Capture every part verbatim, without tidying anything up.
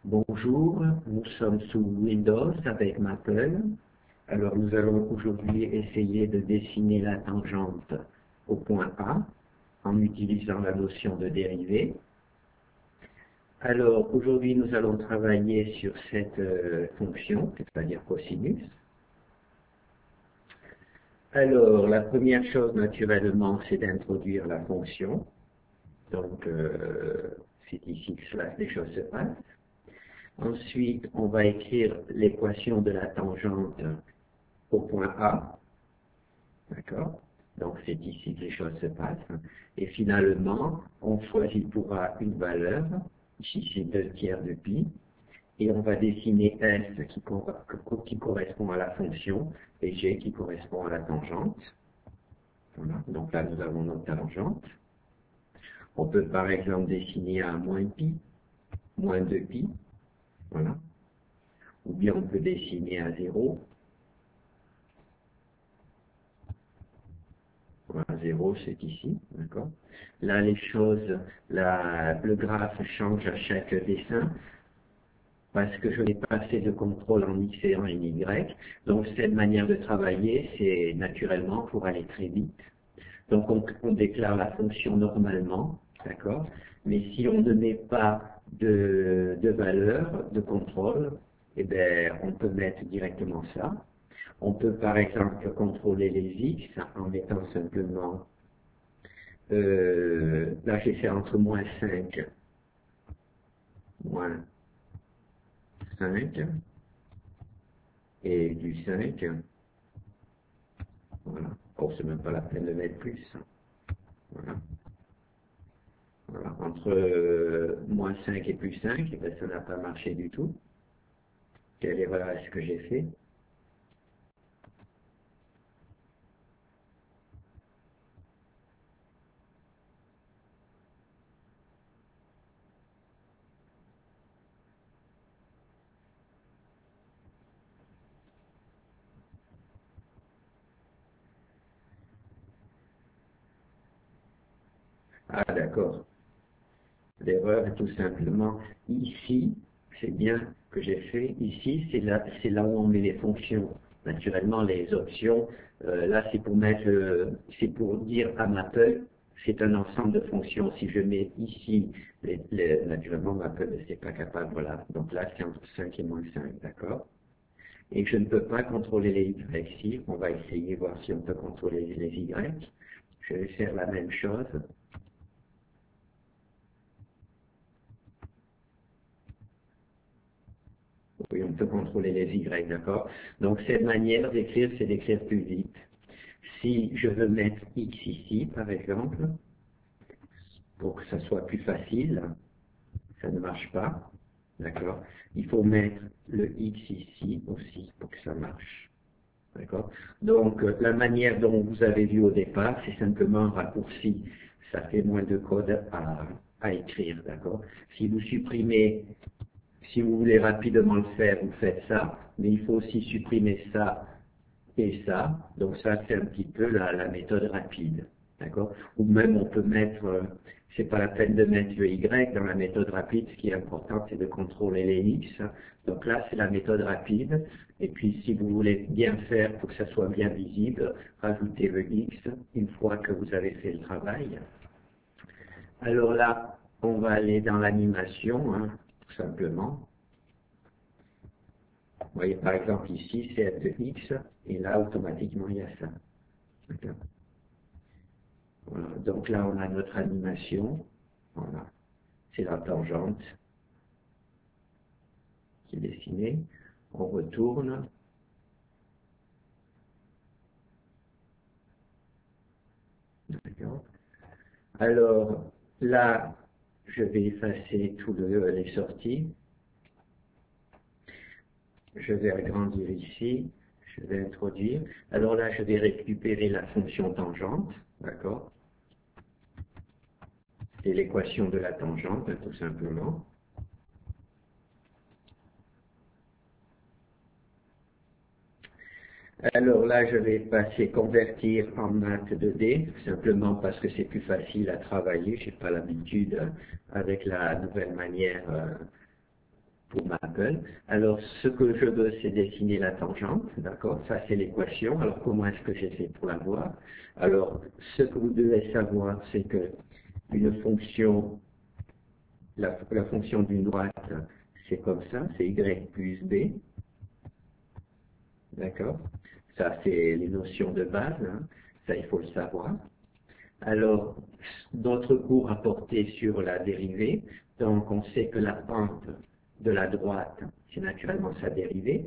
Bonjour, nous sommes sous Windows avec Maple. Alors nous allons aujourd'hui essayer de dessiner la tangente au point A en utilisant la notion de dérivée. Alors aujourd'hui nous allons travailler sur cette euh, fonction, c'est-à-dire cosinus. Alors la première chose naturellement c'est d'introduire la fonction. Donc euh, c'est ici que cela, les choses se passent. Ensuite, on va écrire l'équation de la tangente au point A. D'accord? Donc, c'est ici que les choses se passent. Et finalement, on choisit pour A une valeur. Ici, c'est deux tiers de pi. Et on va dessiner S qui, qui correspond à la fonction et G qui correspond à la tangente. Voilà. Donc là, nous avons notre tangente. On peut par exemple dessiner à moins pi, moins deux pi. Voilà. Ou bien on peut dessiner à zéro. Voilà, zéro, c'est ici, d'accord. Là, les choses, la, le graphe change à chaque dessin parce que je n'ai pas assez de contrôle en X et en Y. Donc, cette manière de travailler, c'est naturellement pour aller très vite. Donc, on, on déclare la fonction normalement, d'accord. Mais si on ne met pas de, de valeur de contrôle, eh bien, on peut mettre directement ça. On peut par exemple contrôler les X en mettant simplement, euh, là j'ai fait entre moins cinq, moins cinq, et du cinq, voilà. Oh, c'est même pas la peine de mettre plus, voilà. Voilà. Entre euh, moins cinq et plus cinq, eh bien, ça n'a pas marché du tout. Quelle erreur est-ce que j'ai fait? Ah d'accord. L'erreur est tout simplement ici, c'est bien que j'ai fait. Ici, c'est là, c'est là où on met les fonctions. Naturellement, les options, euh, là, c'est pour mettre, euh, c'est pour dire à Maple, c'est un ensemble de fonctions. Si je mets ici, les, les, naturellement, Maple n'est pas capable, voilà. Donc là, c'est entre cinq et moins cinq, d'accord? Et je ne peux pas contrôler les Y ici. On va essayer, voir si on peut contrôler les Y. Je vais faire la même chose. Oui, on peut contrôler les Y, d'accord? Donc, cette manière d'écrire, c'est d'écrire plus vite. Si je veux mettre X ici, par exemple, pour que ça soit plus facile, ça ne marche pas, d'accord? Il faut mettre le X ici aussi pour que ça marche, d'accord? Donc, la manière dont vous avez vu au départ, c'est simplement un raccourci. Ça fait moins de code à, à écrire, d'accord? Si vous supprimez Si vous voulez rapidement le faire, vous faites ça, mais il faut aussi supprimer ça et ça. Donc ça, c'est un petit peu la, la méthode rapide. D'accord? Ou même on peut mettre, euh, c'est pas la peine de mettre le Y dans la méthode rapide, ce qui est important, c'est de contrôler les X. Donc là, c'est la méthode rapide. Et puis si vous voulez bien faire pour que ça soit bien visible, rajoutez le X une fois que vous avez fait le travail. Alors là, on va aller dans l'animation, hein, tout simplement. Vous voyez, par exemple, ici, c'est f de x, et là, automatiquement, il y a ça. Voilà. Donc là, on a notre animation. Voilà. C'est la tangente qui est dessinée. On retourne. D'accord. Alors, là, je vais effacer tous le, les sorties. Je vais agrandir ici. Je vais introduire. Alors là, je vais récupérer la fonction tangente. D'accord. C'est l'équation de la tangente, tout simplement. Alors là, je vais passer convertir en maths deux D, simplement parce que c'est plus facile à travailler. Je n'ai pas l'habitude avec la nouvelle manière euh, pour Maple. Alors, ce que je veux, c'est dessiner la tangente, d'accord? Ça, c'est l'équation. Alors, comment est-ce que j'ai fait pour l'avoir? Alors, ce que vous devez savoir, c'est que une fonction, la, la fonction d'une droite, c'est comme ça, c'est y plus b, d'accord? Ça, c'est les notions de base, hein. Ça, il faut le savoir. Alors, d'autres cours à porter sur la dérivée. Donc, on sait que la pente de la droite, c'est naturellement sa dérivée.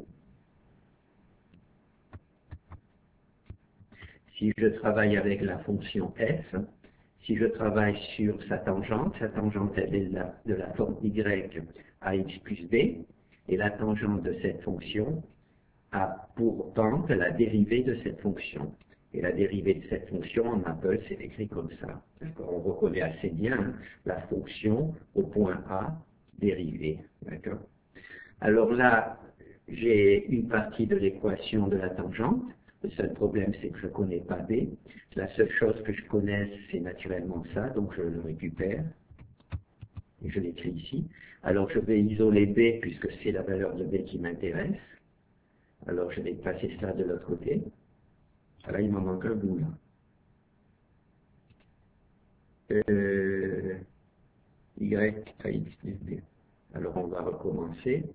Si je travaille avec la fonction f, si je travaille sur sa tangente, sa tangente est de la, de la forme y à x plus b, et la tangente de cette fonction a pour pente la dérivée de cette fonction. Et la dérivée de cette fonction, en Maple, c'est écrit comme ça. On reconnaît assez bien hein, la fonction au point A dérivée. D'accord. Alors là, j'ai une partie de l'équation de la tangente. Le seul problème, c'est que je ne connais pas b. La seule chose que je connaisse, c'est naturellement ça, donc je le récupère. Et je l'écris ici. Alors je vais isoler b, puisque c'est la valeur de b qui m'intéresse. Alors je vais passer ça de l'autre côté. Là, il m'en manque un bout, là. Euh, y à x plus b. Alors, on va recommencer.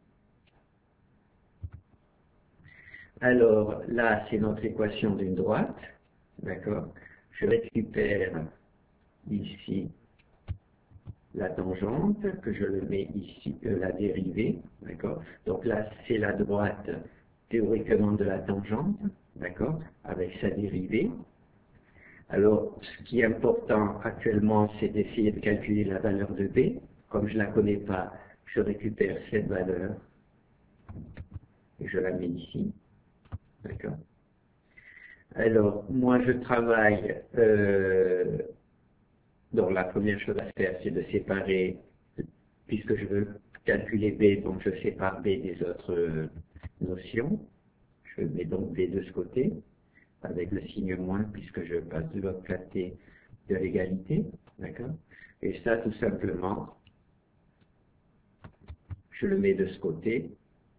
Alors, là, c'est notre équation d'une droite. D'accord? Je récupère ici la tangente, que je le mets ici, euh, la dérivée. D'accord? Donc là, c'est la droite théoriquement de la tangente. D'accord? Avec sa dérivée. Alors, ce qui est important actuellement, c'est d'essayer de calculer la valeur de b. Comme je ne la connais pas, je récupère cette valeur et je la mets ici. D'accord. Alors, moi, je travaille, euh, donc la première chose à faire, c'est de séparer, puisque je veux calculer b, donc je sépare b des autres euh, notions. Je mets donc b de ce côté, avec le signe moins, puisque je passe de l'autre côté de l'égalité, d'accord? Et ça, tout simplement, je le mets de ce côté,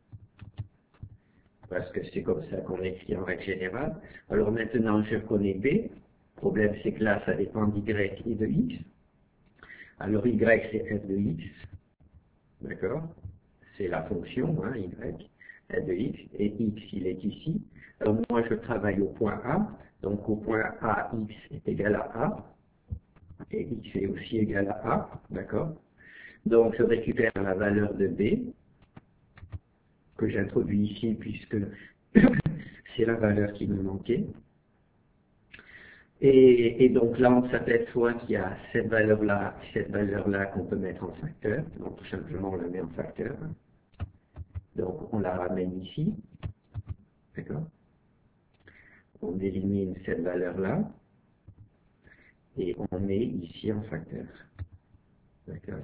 parce que c'est comme ça qu'on écrit en règle générale. Alors maintenant, je connais b. Le problème, c'est que là, ça dépend d'y et de x. Alors y, c'est f de x, d'accord? C'est la fonction, hein, y, f de x, et x, il est ici. Alors moi, je travaille au point A, donc au point A, x est égal à A, et x est aussi égal à A, d'accord? Donc je récupère la valeur de b, que j'introduis ici, puisque c'est la valeur qui me manquait. Et, et donc là, on s'aperçoit qu'il y a cette valeur-là, cette valeur-là qu'on peut mettre en facteur. Donc tout simplement, on la met en facteur. Donc on la ramène ici. D'accord? On élimine cette valeur-là. Et on met ici en facteur. D'accord?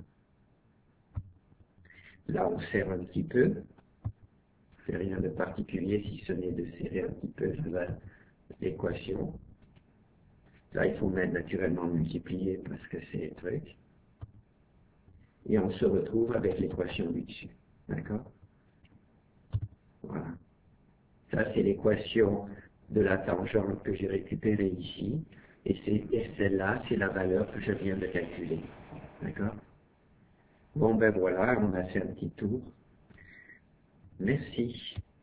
Là, on serre un petit peu. C'est rien de particulier si ce n'est de serrer un petit peu l'équation. Là, il faut mettre naturellement multiplier parce que c'est truc. Et on se retrouve avec l'équation du dessus. D'accord? Voilà. Ça, c'est l'équation de la tangente que j'ai récupérée ici. Et, et celle-là, c'est la valeur que je viens de calculer. D'accord? Bon, ben voilà, on a fait un petit tour. Merci.